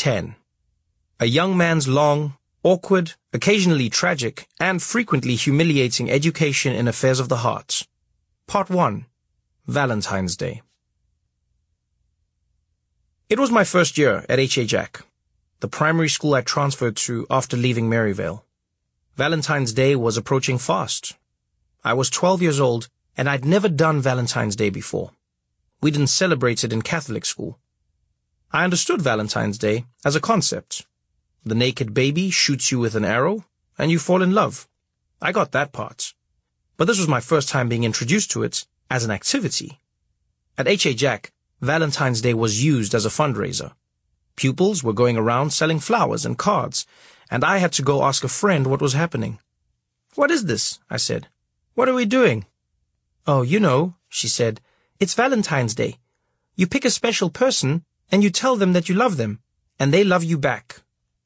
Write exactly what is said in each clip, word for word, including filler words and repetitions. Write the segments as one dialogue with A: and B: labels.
A: ten. A young man's long, awkward, occasionally tragic, and frequently humiliating education in affairs of the heart. Part one. Valentine's Day. It was my first year at H A Jack, the primary school I transferred to after leaving Maryvale. Valentine's Day was approaching fast. I was twelve years old, and I'd never done Valentine's Day before. We didn't celebrate it in Catholic school. I understood Valentine's Day as a concept. The naked baby shoots you with an arrow, and you fall in love. I got that part. But this was my first time being introduced to it as an activity. At H A Jack, Valentine's Day was used as a fundraiser. Pupils were going around selling flowers and cards, and I had to go ask a friend what was happening. "What is this?" I said. "What are we doing?" "Oh, you know," she said, "it's Valentine's Day. You pick a special person, and you tell them that you love them, and they love you back."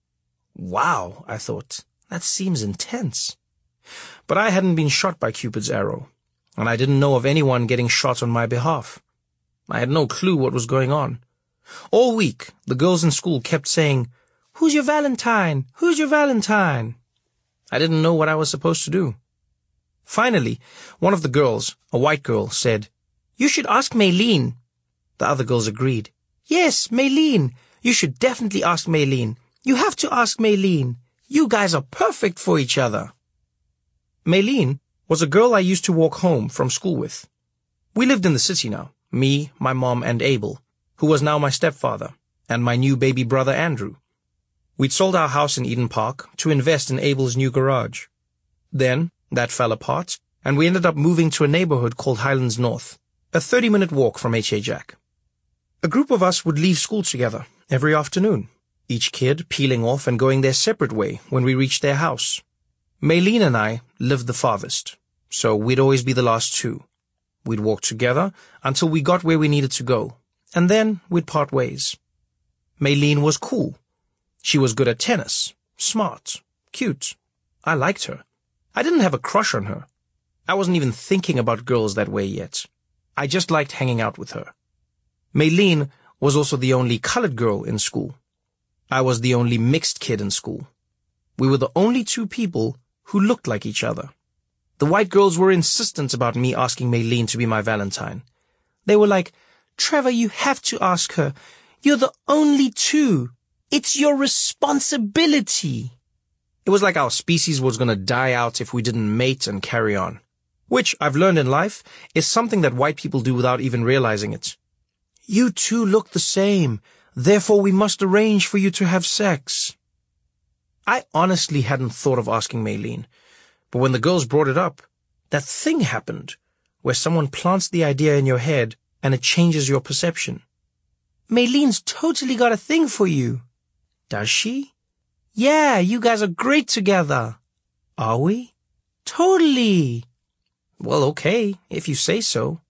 A: Wow, I thought, that seems intense. But I hadn't been shot by Cupid's arrow, and I didn't know of anyone getting shot on my behalf. I had no clue what was going on. All week, the girls in school kept saying, "Who's your Valentine? Who's your Valentine?" I didn't know what I was supposed to do. Finally, one of the girls, a white girl, said, "You should ask Maylene." The other girls agreed. "Yes, Maylene. You should definitely ask Maylene. You have to ask Maylene. You guys are perfect for each other." Maylene was a girl I used to walk home from school with. We lived in the city now, me, my mom, and Abel, who was now my stepfather, and my new baby brother Andrew. We'd sold our house in Eden Park to invest in Abel's new garage. Then that fell apart, and we ended up moving to a neighborhood called Highlands North, a thirty-minute walk from H A Jack. A group of us would leave school together every afternoon, each kid peeling off and going their separate way when we reached their house. Maylene and I lived the farthest, so we'd always be the last two. We'd walk together until we got where we needed to go, and then we'd part ways. Maylene was cool. She was good at tennis, smart, cute. I liked her. I didn't have a crush on her. I wasn't even thinking about girls that way yet. I just liked hanging out with her. Maylene was also the only colored girl in school. I was the only mixed kid in school. We were the only two people who looked like each other. The white girls were insistent about me asking Maylene to be my Valentine. They were like, "Trevor, you have to ask her. You're the only two. It's your responsibility." It was like our species was going to die out if we didn't mate and carry on, which I've learned in life is something that white people do without even realizing it. "You two look the same. Therefore, we must arrange for you to have sex." I honestly hadn't thought of asking Maylene, but when the girls brought it up, that thing happened, where someone plants the idea in your head and it changes your perception. "Maylene's totally got a thing for you." "Does she?" "Yeah, you guys are great together." "Are we?" "Totally." "Well, okay, if you say so."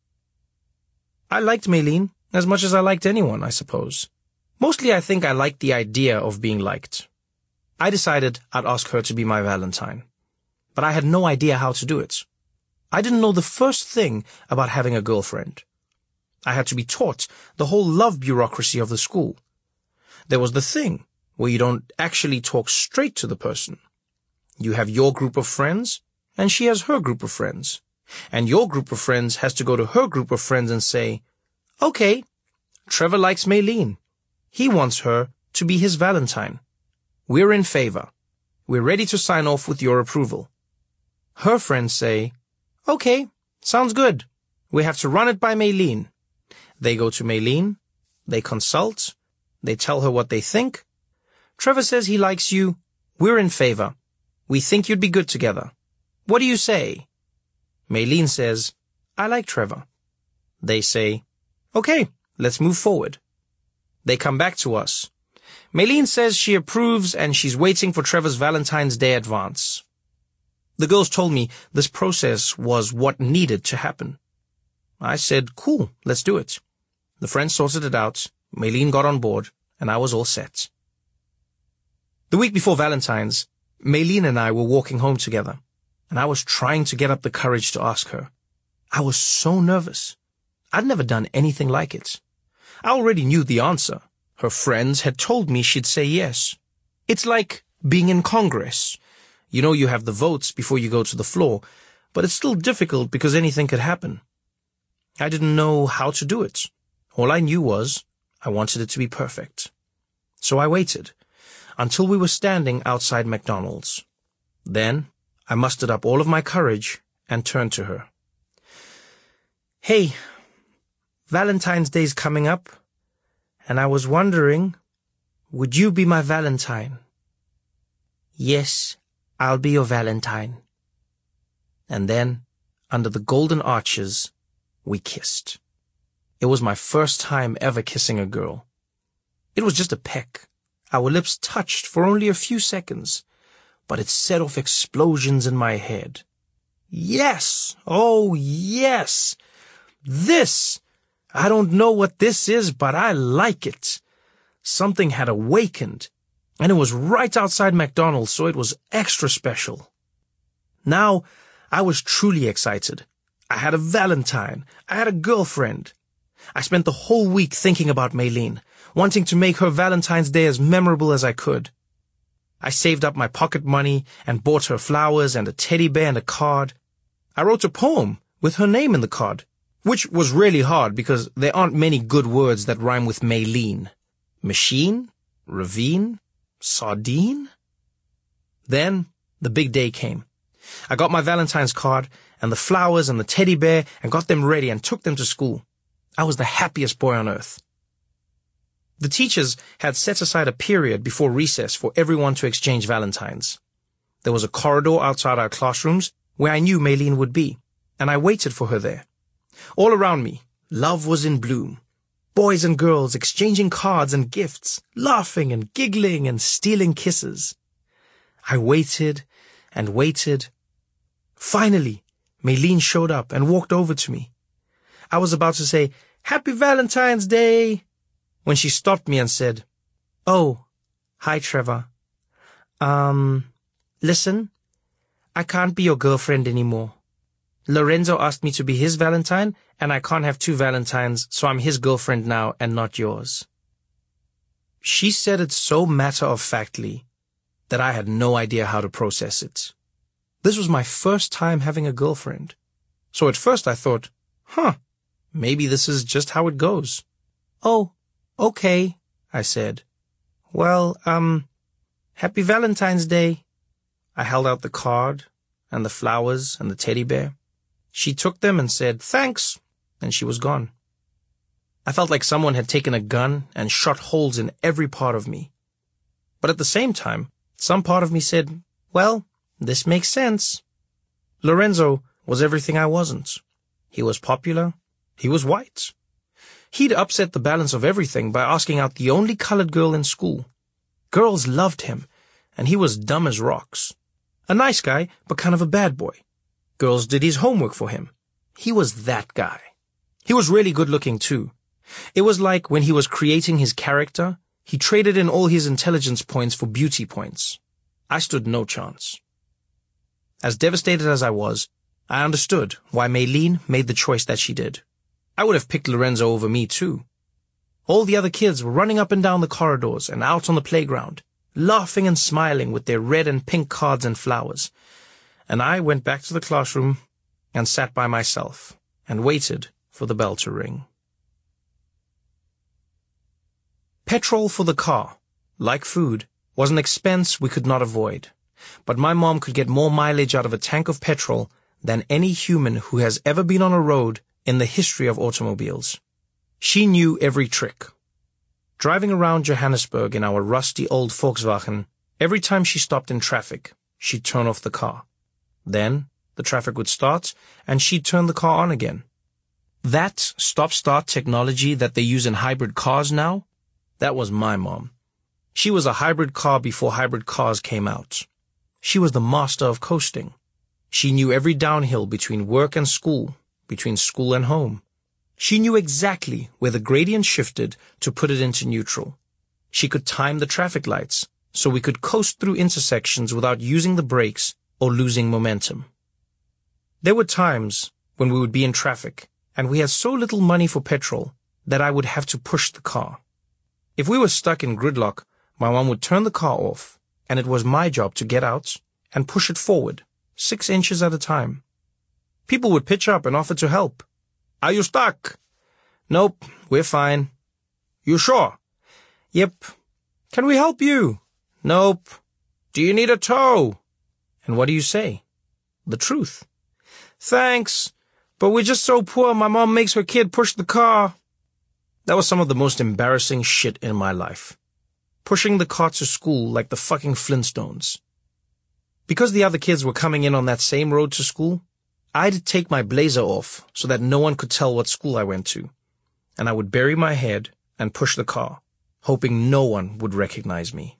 A: I liked Maylene as much as I liked anyone, I suppose. Mostly I think I liked the idea of being liked. I decided I'd ask her to be my Valentine, but I had no idea how to do it. I didn't know the first thing about having a girlfriend. I had to be taught the whole love bureaucracy of the school. There was the thing where you don't actually talk straight to the person. You have your group of friends, and she has her group of friends. And your group of friends has to go to her group of friends and say, "Okay, Trevor likes Maylene. He wants her to be his Valentine. We're in favor. We're ready to sign off with your approval." Her friends say, "Okay, sounds good. We have to run it by Maylene." They go to Maylene. They consult. They tell her what they think. "Trevor says he likes you. We're in favor. We think you'd be good together. What do you say?" Maylene says, "I like Trevor." They say, "Okay, let's move forward." They come back to us. Maylene says she approves and she's waiting for Trevor's Valentine's Day advance. The girls told me this process was what needed to happen. I said, "Cool, let's do it." The friends sorted it out, Maylene got on board, and I was all set. The week before Valentine's, Maylene and I were walking home together, and I was trying to get up the courage to ask her. I was so nervous. I'd never done anything like it. I already knew the answer. Her friends had told me she'd say yes. It's like being in Congress. You know you have the votes before you go to the floor, but it's still difficult because anything could happen. I didn't know how to do it. All I knew was I wanted it to be perfect. So I waited until we were standing outside McDonald's. Then I mustered up all of my courage and turned to her. Hey, Valentine's Day's coming up, and I was wondering, would you be my Valentine? Yes, I'll be your Valentine. And then, under the golden arches, we kissed. It was my first time ever kissing a girl. It was just a peck. Our lips touched for only a few seconds, but it set off explosions in my head. Yes! Oh, yes! This! I don't know what this is, but I like it. Something had awakened, and it was right outside McDonald's, so it was extra special. Now, I was truly excited. I had a Valentine. I had a girlfriend. I spent the whole week thinking about Maylene, wanting to make her Valentine's Day as memorable as I could. I saved up my pocket money and bought her flowers and a teddy bear and a card. I wrote a poem with her name in the card, which was really hard because there aren't many good words that rhyme with Maylene. Machine? Ravine? Sardine? Then the big day came. I got my Valentine's card and the flowers and the teddy bear and got them ready and took them to school. I was the happiest boy on earth. The teachers had set aside a period before recess for everyone to exchange Valentines. There was a corridor outside our classrooms where I knew Maylene would be, and I waited for her there. All around me, love was in bloom. Boys and girls exchanging cards and gifts, laughing and giggling and stealing kisses. I waited and waited. Finally, Maylene showed up and walked over to me. I was about to say, "Happy Valentine's Day," when she stopped me and said, "Oh, hi, Trevor. Um, listen, I can't be your girlfriend anymore. Lorenzo asked me to be his Valentine, and I can't have two Valentines, so I'm his girlfriend now and not yours." She said it so matter-of-factly that I had no idea how to process it. This was my first time having a girlfriend. So at first I thought, huh, maybe this is just how it goes. "Oh, okay," I said. "Well, um, happy Valentine's Day." I held out the card and the flowers and the teddy bear. She took them and said, "Thanks," and she was gone. I felt like someone had taken a gun and shot holes in every part of me. But at the same time, some part of me said, well, this makes sense. Lorenzo was everything I wasn't. He was popular. He was white. He'd upset the balance of everything by asking out the only colored girl in school. Girls loved him, and he was dumb as rocks. A nice guy, but kind of a bad boy. Girls did his homework for him. He was that guy. He was really good looking too. It was like when he was creating his character, he traded in all his intelligence points for beauty points. I stood no chance. As devastated as I was, I understood why Maylene made the choice that she did. I would have picked Lorenzo over me too. All the other kids were running up and down the corridors and out on the playground, laughing and smiling with their red and pink cards and flowers. And I went back to the classroom and sat by myself and waited for the bell to ring. Petrol for the car, like food, was an expense we could not avoid. But my mom could get more mileage out of a tank of petrol than any human who has ever been on a road in the history of automobiles. She knew every trick. Driving around Johannesburg in our rusty old Volkswagen, every time she stopped in traffic, she'd turn off the car. Then the traffic would start, and she'd turn the car on again. That stop-start technology that they use in hybrid cars now, that was my mom. She was a hybrid car before hybrid cars came out. She was the master of coasting. She knew every downhill between work and school, between school and home. She knew exactly where the gradient shifted to put it into neutral. She could time the traffic lights so we could coast through intersections without using the brakes or losing momentum. There were times when we would be in traffic and we had so little money for petrol that I would have to push the car. If we were stuck in gridlock, my mom would turn the car off, and it was my job to get out and push it forward, six inches at a time. People would pitch up and offer to help. Are you stuck? Nope, we're fine. You sure? Yep. Can we help you? Nope. Do you need a tow? And what do you say? The truth. Thanks, but we're just so poor my mom makes her kid push the car. That was some of the most embarrassing shit in my life. Pushing the car to school like the fucking Flintstones. Because the other kids were coming in on that same road to school, I'd take my blazer off so that no one could tell what school I went to, and I would bury my head and push the car, hoping no one would recognize me.